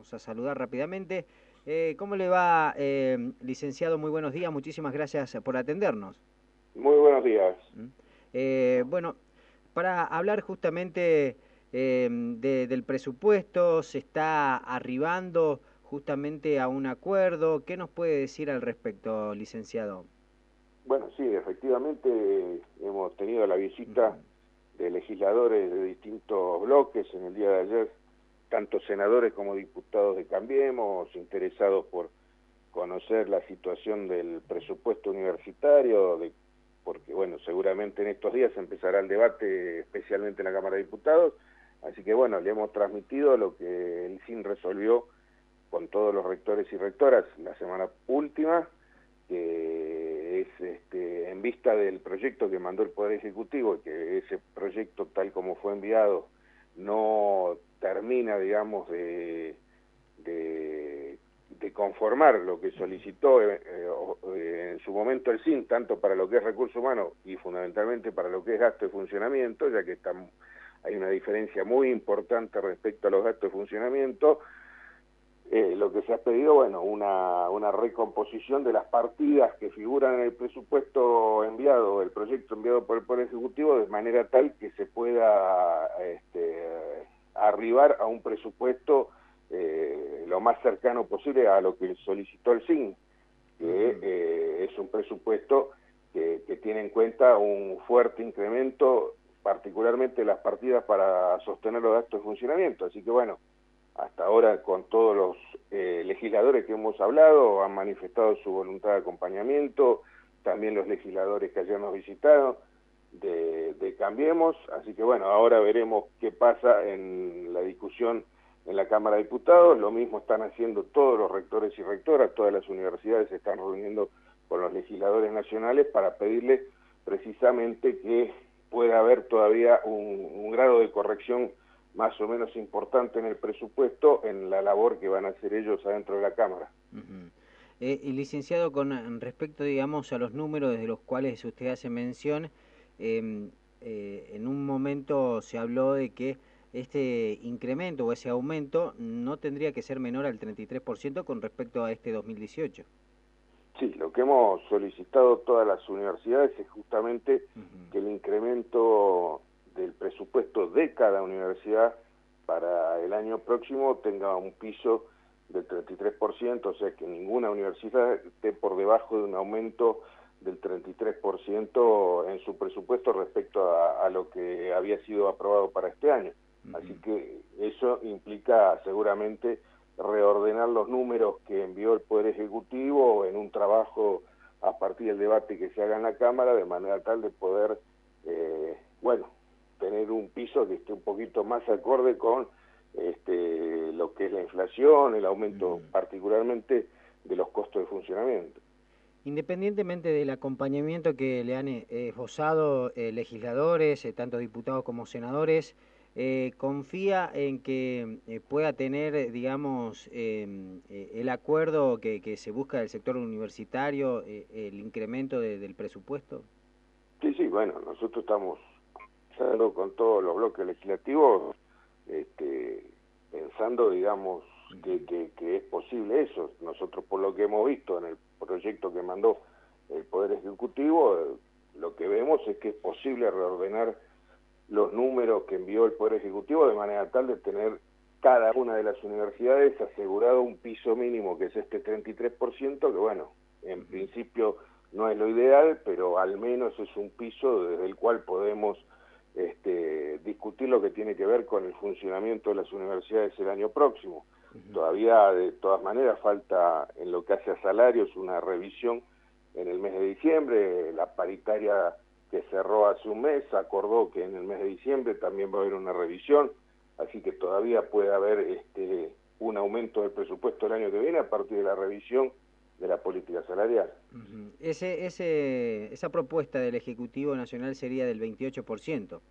vamos a saludar rápidamente. ¿Cómo le va, licenciado? Muy buenos días, muchísimas gracias por atendernos. Muy buenos días. Bueno, para hablar justamente del presupuesto, se está arribando justamente a un acuerdo. ¿Qué nos puede decir al respecto, licenciado? Bueno, sí, efectivamente hemos tenido la visita Ujú. de legisladores de distintos bloques en el día de ayer, tanto senadores como diputados de Cambiemos, interesados por conocer la situación del presupuesto universitario, porque bueno, seguramente en estos días empezará el debate, especialmente en la Cámara de Diputados, así que bueno, le hemos transmitido lo que el SIN resolvió con todos los rectores y rectoras la semana última, que es en vista del proyecto que mandó el Poder Ejecutivo, y que ese proyecto tal como fue enviado no termina, digamos, de conformar lo que solicitó en su momento el SIN, tanto para lo que es recursos humanos y fundamentalmente para lo que es gasto de funcionamiento, ya que hay una diferencia muy importante respecto a los gastos de funcionamiento. Lo que se ha pedido, bueno, una recomposición de las partidas que figuran en el presupuesto enviado, el proyecto enviado por el Poder Ejecutivo, de manera tal que se pueda arribar a un presupuesto lo más cercano posible a lo que solicitó el SIN, que es un presupuesto que tiene en cuenta un fuerte incremento, particularmente las partidas para sostener los gastos de funcionamiento. Así que bueno, hasta ahora con todos los legisladores que hemos hablado han manifestado su voluntad de acompañamiento, también los legisladores que ayer nos visitaron de Cambiemos, así que bueno, ahora veremos qué pasa en la discusión en la Cámara de Diputados. Lo mismo están haciendo todos los rectores y rectoras, todas las universidades se están reuniendo con los legisladores nacionales para pedirles precisamente que pueda haber todavía un grado de corrección más o menos importante en el presupuesto, en la labor que van a hacer ellos adentro de la Cámara. Y licenciado, con respecto, digamos, a los números de los cuales usted hace mención, en un momento se habló de que este incremento o ese aumento no tendría que ser menor al 33% con respecto a este 2018. Sí, lo que hemos solicitado todas las universidades es justamente Ujú. que el incremento del presupuesto de cada universidad para el año próximo tenga un piso del 33%, o sea que ninguna universidad esté por debajo de un aumento del 33% en su presupuesto respecto a lo que había sido aprobado para este año. Así Ujú. que eso implica seguramente reordenar los números que envió el Poder Ejecutivo en un trabajo a partir del debate que se haga en la Cámara, de manera tal de poder, bueno, tener un piso que esté un poquito más acorde con lo que es la inflación, el aumento Ujú. particularmente de los costos de funcionamiento. Independientemente del acompañamiento que le han esbozado legisladores, tanto diputados como senadores, ¿confía en que pueda tener, digamos, el acuerdo que se busca del sector universitario, el incremento del presupuesto? Sí, sí, bueno, nosotros estamos pensando con todos los bloques legislativos, pensando, digamos, que es posible eso. Nosotros, por lo que hemos visto en el proyecto que mandó el Poder Ejecutivo, lo que vemos es que es posible reordenar los números que envió el Poder Ejecutivo de manera tal de tener cada una de las universidades asegurado un piso mínimo, que es este 33%, que bueno, en principio no es lo ideal, pero al menos es un piso desde el cual podemos discutir lo que tiene que ver con el funcionamiento de las universidades el año próximo. Todavía, de todas maneras, falta en lo que hace a salarios una revisión en el mes de diciembre. La paritaria que cerró hace un mes acordó que en el mes de diciembre también va a haber una revisión, así que todavía puede haber un aumento del presupuesto el año que viene a partir de la revisión de la política salarial. Esa propuesta del Ejecutivo Nacional sería del 28%.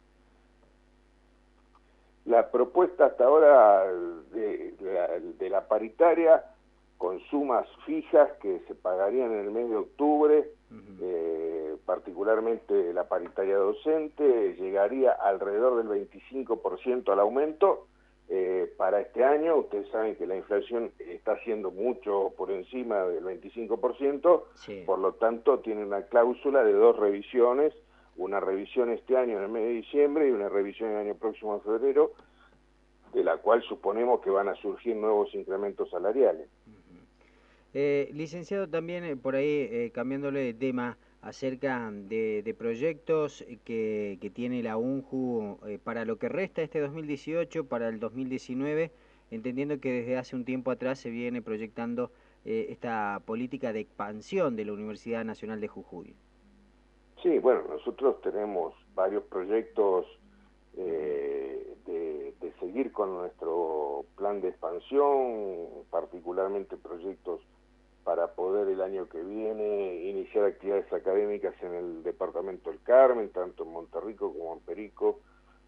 La propuesta hasta ahora de la paritaria, con sumas fijas que se pagarían en el mes de octubre, particularmente la paritaria docente, llegaría alrededor del 25% al aumento, para este año. Ustedes saben que la inflación está siendo mucho por encima del 25%, Sí. por lo tanto tiene una cláusula de 2 revisiones, una revisión este año en el mes de diciembre y una revisión el año próximo en febrero, de la cual suponemos que van a surgir nuevos incrementos salariales. Licenciado, también por ahí cambiándole de tema acerca de proyectos que tiene la UNJU para lo que resta este 2018, para el 2019, entendiendo que desde hace un tiempo atrás se viene proyectando esta política de expansión de la Universidad Nacional de Jujuy. Sí, bueno, nosotros tenemos varios proyectos de seguir con nuestro plan de expansión, particularmente proyectos para poder el año que viene iniciar actividades académicas en el departamento del Carmen, tanto en Monterrico como en Perico,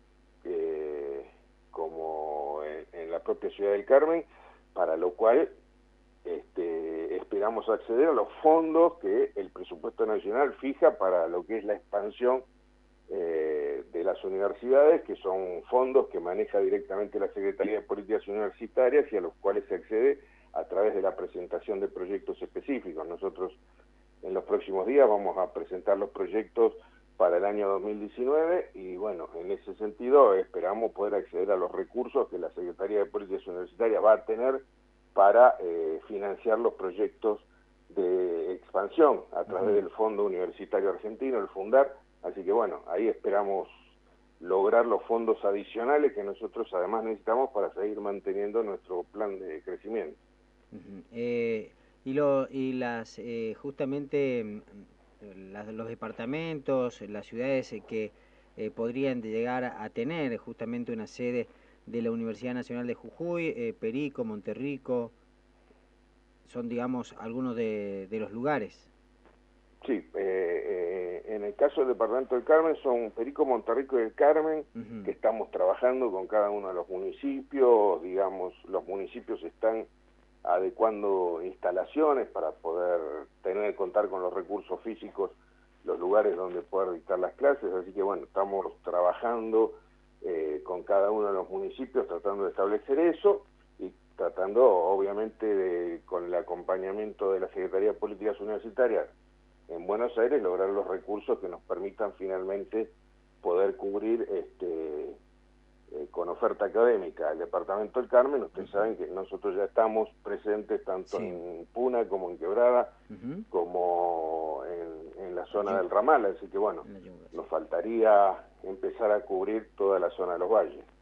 como en la propia ciudad del Carmen, para lo cual esperamos acceder a los fondos que el presupuesto nacional fija para lo que es la expansión de las universidades, que son fondos que maneja directamente la Secretaría de Políticas Universitarias y a los cuales se accede a través de la presentación de proyectos específicos. Nosotros en los próximos días vamos a presentar los proyectos para el año 2019 y bueno, en ese sentido esperamos poder acceder a los recursos que la Secretaría de Políticas Universitarias va a tener para financiar los proyectos de expansión a través del Fondo Universitario Argentino, el FUNDAR. Así que bueno, ahí esperamos lograr los fondos adicionales que nosotros además necesitamos para seguir manteniendo nuestro plan de crecimiento. Justamente los departamentos, las ciudades que podrían llegar a tener justamente una sede de la Universidad Nacional de Jujuy, Perico, Monterrico, son, digamos, algunos de los lugares. Sí, en el caso del departamento del Carmen son Perico, Monterrico y el Carmen, que estamos trabajando con cada uno de los municipios. Digamos, los municipios están adecuando instalaciones para poder contar con los recursos físicos, los lugares donde poder dictar las clases. Así que bueno, estamos trabajando con cada uno de los municipios tratando de establecer eso y tratando obviamente con el acompañamiento de la Secretaría de Políticas Universitarias en Buenos Aires lograr los recursos que nos permitan finalmente poder cubrir con oferta académica el departamento del Carmen. Ustedes saben que nosotros ya estamos presentes tanto en Puna como en Quebrada, como en la zona del Ramal, así que bueno, nos faltaría empezar a cubrir toda la zona de los valles.